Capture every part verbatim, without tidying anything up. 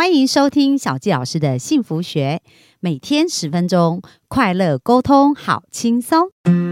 欢迎收听小纪老师的幸福学，每天十分钟，快乐沟通，好轻松。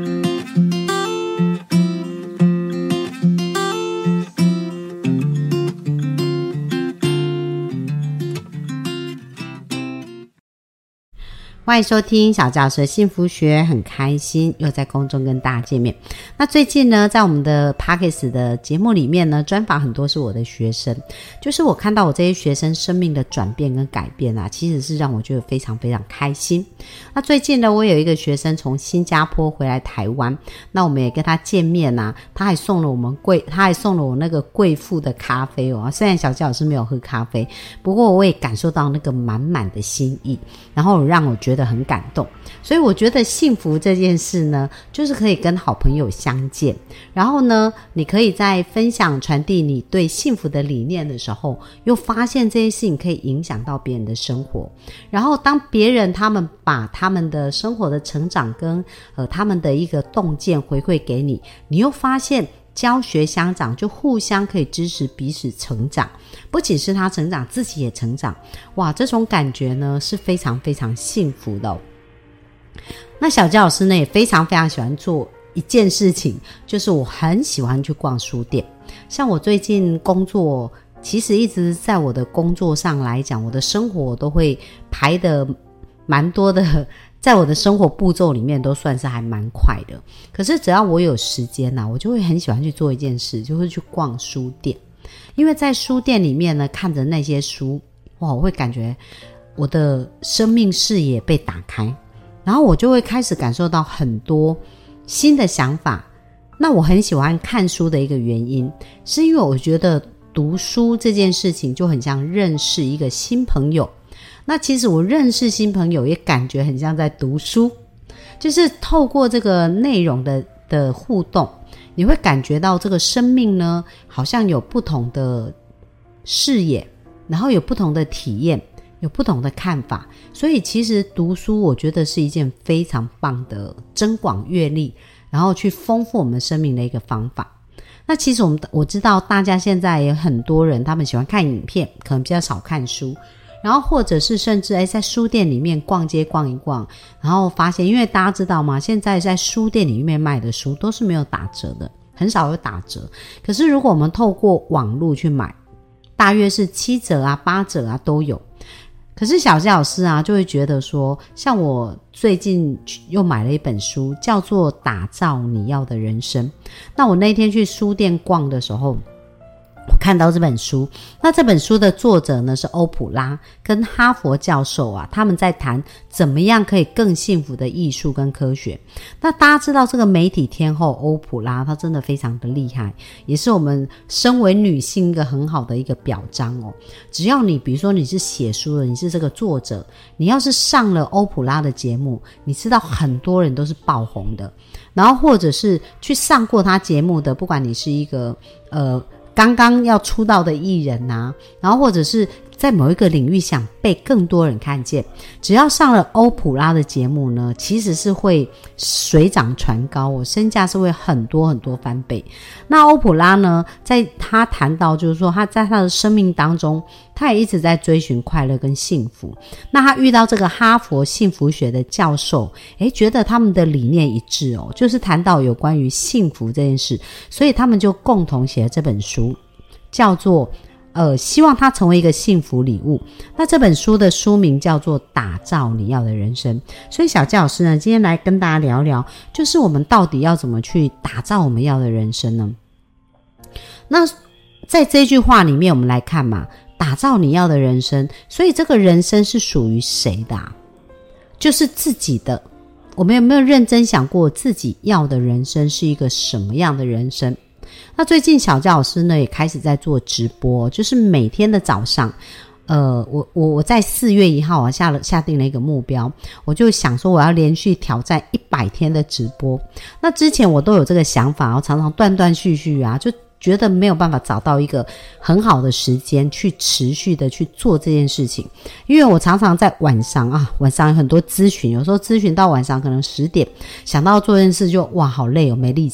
欢迎收听小纪老师的幸福学，很开心又在空中跟大家见面。那最近呢，在我们的 Podcast 的节目里面呢，专访很多是我的学生，就是我看到我这些学生生命的转变跟改变啊，其实是让我觉得非常非常开心。那最近呢，我有一个学生从新加坡回来台湾，那我们也跟他见面啊，他还送了我们贵，他还送了我那个贵妇的咖啡哦。虽然小纪老师没有喝咖啡，不过我也感受到那个满满的心意，然后让我觉得很感动。所以我觉得幸福这件事呢，就是可以跟好朋友相见，然后呢，你可以在分享传递你对幸福的理念的时候，又发现这些事情可以影响到别人的生活，然后当别人他们把他们的生活的成长跟呃他们的一个洞见回馈给你，你又发现教学相长，就互相可以支持彼此成长，不仅是他成长，自己也成长。哇，这种感觉呢是非常非常幸福的哦。那小纪老师呢也非常非常喜欢做一件事情，就是我很喜欢去逛书店。像我最近工作，其实一直在我的工作上来讲，我的生活都会排得蛮多的，在我的生活步骤里面都算是还蛮快的。可是只要我有时间啊，我就会很喜欢去做一件事，就是去逛书店。因为在书店里面呢，看着那些书，哇，我会感觉我的生命视野被打开，然后我就会开始感受到很多新的想法。那我很喜欢看书的一个原因，是因为我觉得读书这件事情就很像认识一个新朋友。那其实我认识新朋友也感觉很像在读书，就是透过这个内容的的互动，你会感觉到这个生命呢好像有不同的视野，然后有不同的体验，有不同的看法。所以其实读书我觉得是一件非常棒的增广阅历，然后去丰富我们生命的一个方法。那其实我们我知道大家现在有很多人他们喜欢看影片，可能比较少看书，然后或者是甚至诶在书店里面逛街逛一逛，然后发现，因为大家知道吗，现在在书店里面卖的书都是没有打折的，很少有打折。可是如果我们透过网络去买，大约是七折啊八折啊都有。可是小纪老师啊就会觉得说，像我最近又买了一本书，叫做《打造你要的人生》。那我那天去书店逛的时候，我看到这本书，那这本书的作者呢是欧普拉跟哈佛教授啊，他们在谈怎么样可以更幸福的艺术跟科学。那大家知道这个媒体天后欧普拉，她真的非常的厉害，也是我们身为女性一个很好的一个表彰哦。只要你比如说你是写书的，你是这个作者，你要是上了欧普拉的节目，你知道很多人都是爆红的，然后或者是去上过他节目的，不管你是一个呃刚刚要出道的艺人啊，然后或者是在某一个领域想被更多人看见，只要上了欧普拉的节目呢，其实是会水涨船高，我身价是会很多很多翻倍。那欧普拉呢，在他谈到就是说他在他的生命当中，他也一直在追寻快乐跟幸福。那他遇到这个哈佛幸福学的教授，诶，觉得他们的理念一致哦，就是谈到有关于幸福这件事，所以他们就共同写了这本书，叫做呃，希望它成为一个幸福礼物。那这本书的书名叫做《打造你要的人生》。所以小纪老师呢，今天来跟大家聊聊，就是我们到底要怎么去打造我们要的人生呢？那在这句话里面，我们来看嘛，打造你要的人生，所以这个人生是属于谁的啊？就是自己的。我们有没有认真想过自己要的人生是一个什么样的人生？那最近小纪老师呢也开始在做直播，就是每天的早上，呃，我我我在四月一号啊下了下定了一个目标，我就想说我要连续挑战一百天的直播。那之前我都有这个想法，然后常常断断续续啊，就觉得没有办法找到一个很好的时间去持续的去做这件事情。因为我常常在晚上啊，晚上有很多咨询，有时候咨询到晚上可能十点，想到做这件事就哇好累哦，没力气。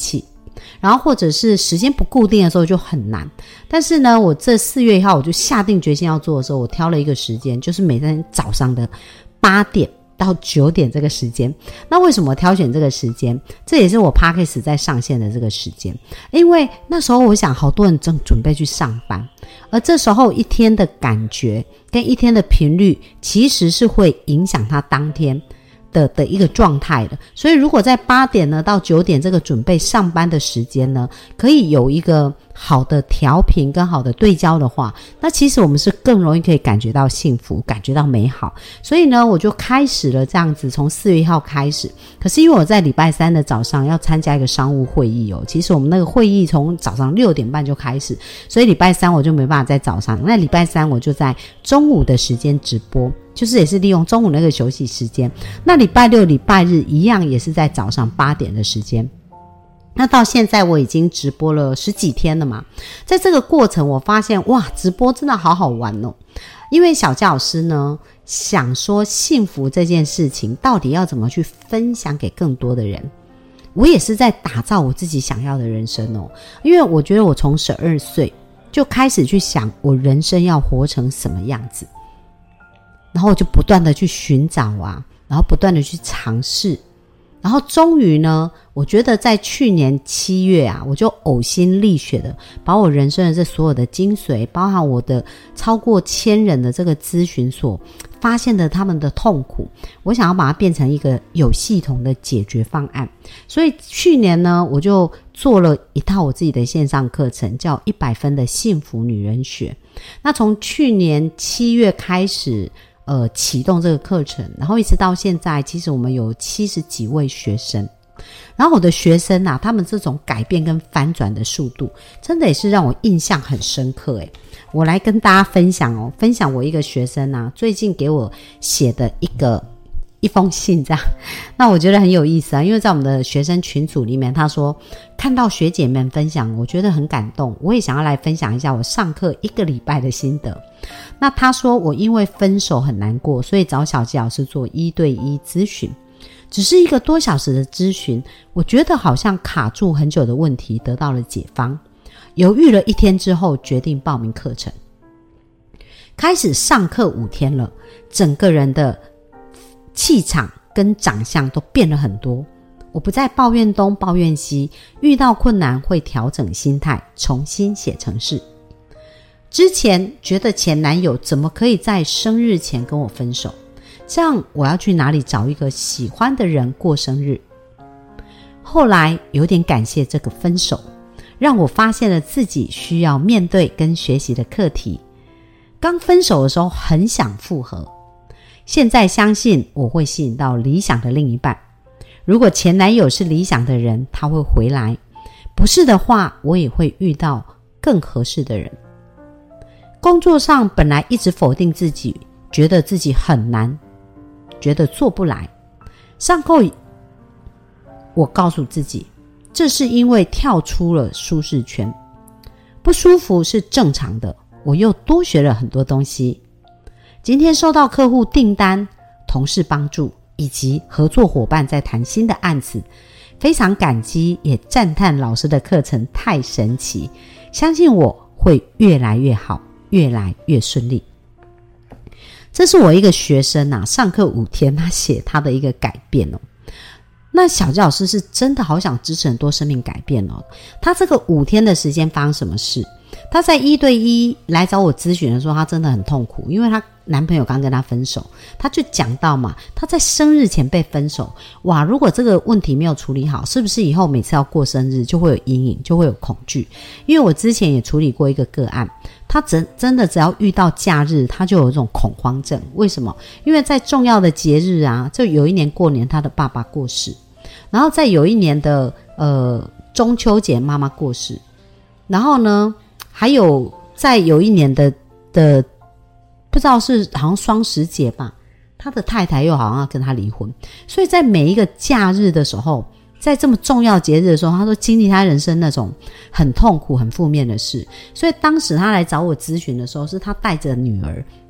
然后或者是时间不固定的时候就很难。但是呢，我这四月一号我就下定决心要做的时候，我挑了一个时间，就是每天早上的八点到九点这个时间。那为什么挑选这个时间？这也是我 Podcast 在上线的这个时间。因为那时候我想好多人正准备去上班，而这时候一天的感觉跟一天的频率其实是会影响他当天的的一个状态的。所以如果在八点呢到九点这个准备上班的时间呢，可以有一个好的调频跟好的对焦的话，那其实我们是更容易可以感觉到幸福，感觉到美好。所以呢，我就开始了这样子，从四月一号开始。可是因为我在礼拜三的早上要参加一个商务会议哦，其实我们那个会议从早上六点半就开始，所以礼拜三我就没办法在早上。那礼拜三我就在中午的时间直播，就是也是利用中午那个休息时间。那礼拜六礼拜日一样也是在早上八点的时间。那到现在我已经直播了十几天了嘛，在这个过程我发现哇，直播真的好好玩哦。因为小佳老师呢想说幸福这件事情到底要怎么去分享给更多的人，我也是在打造我自己想要的人生哦。因为我觉得我从十二岁就开始去想我人生要活成什么样子，然后我就不断的去寻找啊，然后不断的去尝试，然后终于呢，我觉得在去年七月啊，我就呕心沥血的把我人生的这所有的精髓，包含我的超过千人的这个咨询所发现的他们的痛苦，我想要把它变成一个有系统的解决方案。所以去年呢，我就做了一套我自己的线上课程，叫一百分的幸福女人学。那从去年七月开始呃，启动这个课程，然后一直到现在，其实我们有七十几位学生。然后我的学生啊，他们这种改变跟翻转的速度，真的也是让我印象很深刻诶。我来跟大家分享哦，分享我一个学生啊，最近给我写的一个一封信这样。那我觉得很有意思啊，因为在我们的学生群组里面，他说看到学姐们分享，我觉得很感动，我也想要来分享一下我上课一个礼拜的心得。那他说我因为分手很难过，所以找小纪老师做一对一咨询，只是一个多小时的咨询，我觉得好像卡住很久的问题得到了解方。犹豫了一天之后，决定报名课程，开始上课五天了，整个人的气场跟长相都变了很多。我不再抱怨东抱怨西，遇到困难会调整心态，重新写程式。之前觉得前男友怎么可以在生日前跟我分手，这样我要去哪里找一个喜欢的人过生日。后来有点感谢这个分手，让我发现了自己需要面对跟学习的课题。刚分手的时候很想复合，现在相信我会吸引到理想的另一半。如果前男友是理想的人，他会回来，不是的话，我也会遇到更合适的人。工作上本来一直否定自己，觉得自己很难，觉得做不来。上后我告诉自己，这是因为跳出了舒适圈，不舒服是正常的，我又多学了很多东西。今天收到客户订单、同事帮助以及合作伙伴在谈新的案子，非常感激，也赞叹老师的课程太神奇，相信我会越来越好，越来越顺利。这是我一个学生啊，上课五天他写他的一个改变哦。那小纪老师是真的好想支持很多生命改变哦。他这个五天的时间发生什么事？他在一对一来找我咨询的时候，他真的很痛苦，因为他男朋友刚跟他分手，他就讲到嘛，他在生日前被分手，哇，如果这个问题没有处理好，是不是以后每次要过生日就会有阴影，就会有恐惧？因为我之前也处理过一个个案，他真真的只要遇到假日，他就有一种恐慌症。为什么？因为在重要的节日啊，就有一年过年他的爸爸过世，然后在有一年的呃中秋节妈妈过世，然后呢还有在有一年的的不知道是好像双十节吧，他的太太又好像要跟他离婚，所以在每一个假日的时候，在这么重要节日的时候，他都经历他人生那种很痛苦很负面的事。所以当时他来找我咨询的时候，是他带着女儿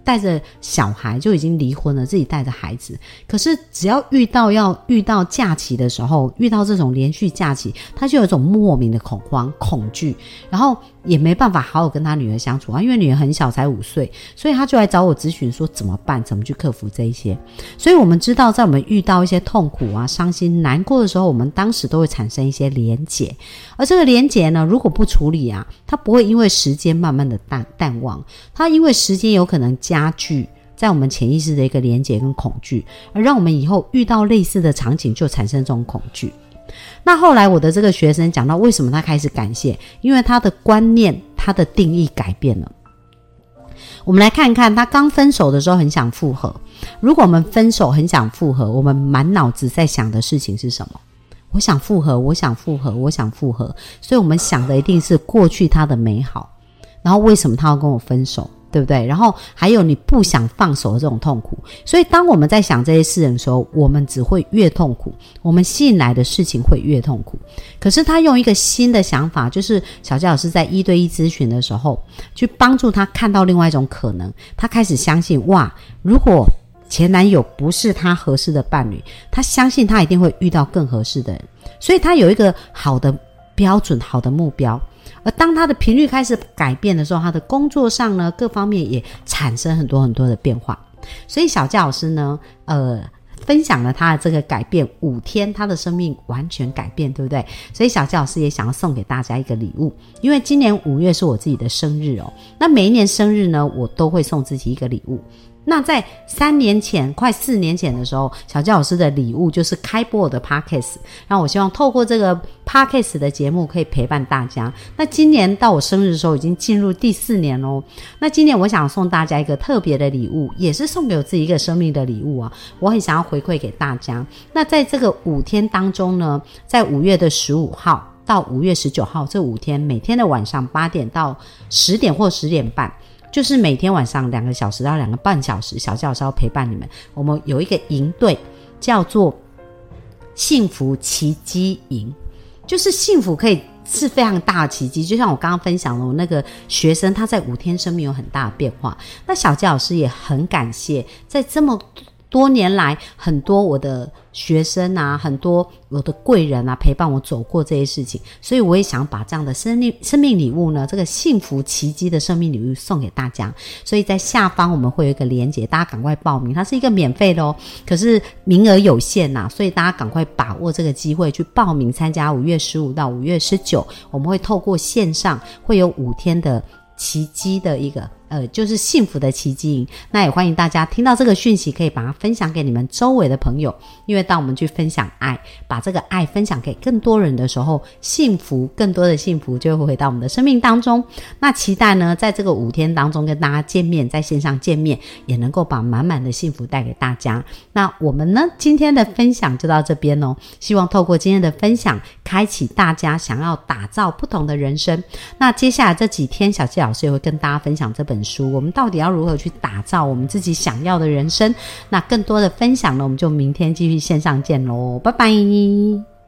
带着小孩就已经离婚了，自己带着孩子，可是只要遇到要遇到假期的时候，遇到这种连续假期，他就有一种莫名的恐慌恐惧，然后也没办法好好跟他女儿相处啊，因为女儿很小才五岁，所以他就来找我咨询说怎么办，怎么去克服这一些。所以我们知道在我们遇到一些痛苦啊伤心难过的时候，我们当时都会产生一些连结，而这个连结呢如果不处理啊，它不会因为时间慢慢的淡淡忘，它因为时间有可能加剧在我们潜意识的一个连结跟恐惧，而让我们以后遇到类似的场景就产生这种恐惧。那后来我的这个学生讲到为什么他开始感谢，因为他的观念他的定义改变了。我们来看看他刚分手的时候很想复合，如果我们分手很想复合，我们满脑子在想的事情是什么？我想复合，我想复合，我想复合，所以我们想的一定是过去他的美好，然后为什么他要跟我分手，对不对？然后还有你不想放手的这种痛苦，所以当我们在想这些事情的时候，我们只会越痛苦，我们吸引来的事情会越痛苦。可是他用一个新的想法，就是小佳老师在一对一咨询的时候去帮助他看到另外一种可能，他开始相信，哇，如果前男友不是他合适的伴侣，他相信他一定会遇到更合适的人，所以他有一个好的标准，好的目标。而当他的频率开始改变的时候，他的工作上呢各方面也产生很多很多的变化。所以小佳老师呢呃分享了他的这个改变，五天他的生命完全改变，对不对？所以小佳老师也想要送给大家一个礼物，因为今年五月是我自己的生日哦，那每一年生日呢我都会送自己一个礼物。那在三年前快四年前的时候，小佳老师的礼物就是开播我的 Podcast， 让我希望透过这个 Podcast 的节目可以陪伴大家。那今年到我生日的时候已经进入第四年咯，那今年我想送大家一个特别的礼物，也是送给我自己一个生命的礼物啊，我很想要回馈给大家。那在这个五天当中呢，在五月的十五号到五月十九号这五天，每天的晚上八点到十点或十点半，就是每天晚上两个小时到两个半小时，小佳老师要陪伴你们。我们有一个营队叫做幸福奇迹营，就是幸福可以是非常大的奇迹，就像我刚刚分享了我那个学生，他在五天生命有很大的变化。那小佳老师也很感谢在这么多年来很多我的学生啊，很多我的贵人啊陪伴我走过这些事情，所以我也想把这样的生命生命礼物呢，这个幸福奇迹的生命礼物送给大家。所以在下方我们会有一个连结，大家赶快报名，它是一个免费的哦，可是名额有限啊，所以大家赶快把握这个机会去报名参加五月十五到五月十九，我们会透过线上会有五天的奇迹的一个呃，就是幸福的奇迹营。那也欢迎大家听到这个讯息可以把它分享给你们周围的朋友，因为当我们去分享爱，把这个爱分享给更多人的时候，幸福更多的幸福就会回到我们的生命当中。那期待呢在这个五天当中跟大家见面，在线上见面，也能够把满满的幸福带给大家。那我们呢今天的分享就到这边哦，希望透过今天的分享开启大家想要打造不同的人生。那接下来这几天小纪老师也会跟大家分享这本书，我们到底要如何去打造我们自己想要的人生。那更多的分享呢，我们就明天继续线上见咯，拜拜。